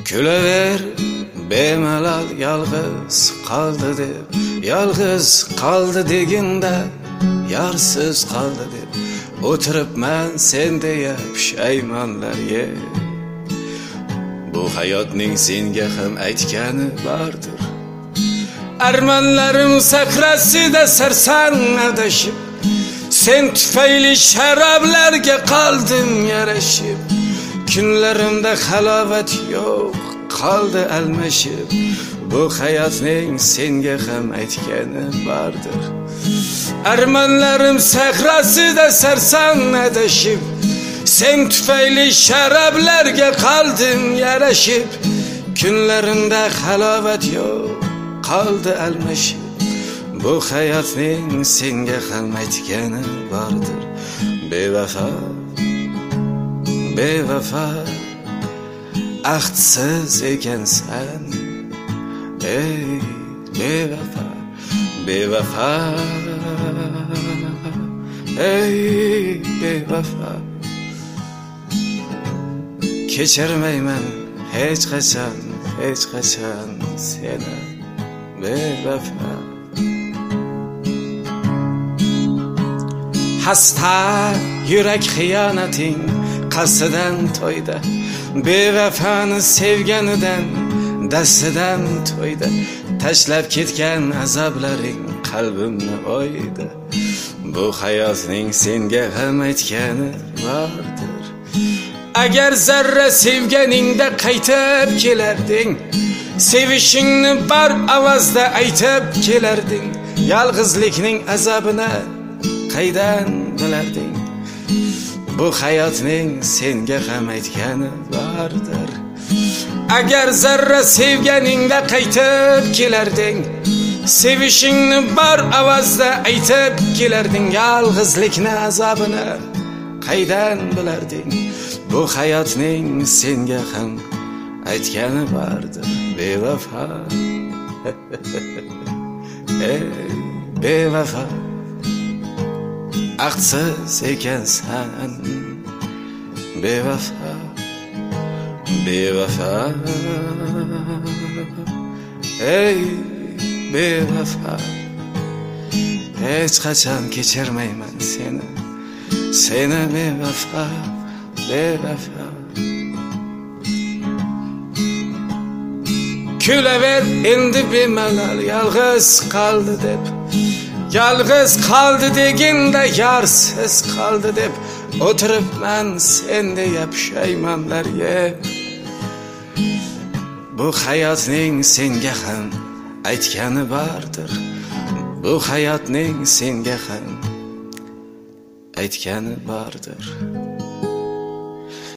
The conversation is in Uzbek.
Gülever bemalal yalğız qaldı deb, yalğız qaldı degində yarsız qaldı deb, oturup mən sen deyə pişaymanlar yeb. Bu hayotning senga ham aytgani bardır. Armanlarım sakrasida sarsan adashib, sen tufayli sharoblarga qaldim yarashib. Kunlarimda halovat yo'q qaldi almashib, bu hayotning senga ham aytgani bardir. Armanlarım sakrasida sarsan adashib, sen tufayli sharoblarga qaldim yarashib. Kunlarimda halovat yo'q qaldi almashib, bu hayotning senga ham aytgani bardir. Bevafo, bevafo, ahdsiz ekansan, ey bevafo, bevafo, ey bevafo. Kechirmayman hech qachon, hech qachon seni bevafo. Hasta yurak xiyonating qasdidan to'ydi, bevafoni sevganidan dastidan to'ydi. Tashlab ketgan azoblaring qalbimni o'ydi, bu hayotning senga ham aytgani bordir. Agar zarra sevganingda qaytib kelarding, sevishingni bar avazda aytib kelarding, yolg'izlikning azobini qaydan bilarding. Bu hayotning senga ham aytgani bordir. Agar zarra sevganingda qaytib kelarding, sevishingni bar avazda aytib kelarding, yolg'izlikni azobini qaydan bilarding. Bu hayotning senga ham aytgani bordir. Bevafo, ey bevafo, ahdsiz ekansan, bevafo, bevafo, ey bevafo. Hech qachon kechirmayman seni, seni bevafo, bevafo. Gülever endi bemalal yalğız qaldı deb, yalğız qaldı degində yarsiz qaldı deb, oturibman sen deyə pişaymanlar yeb. Bu hayotning senga ham aytgani bordir, bu hayotning senga ham aytgani bordir.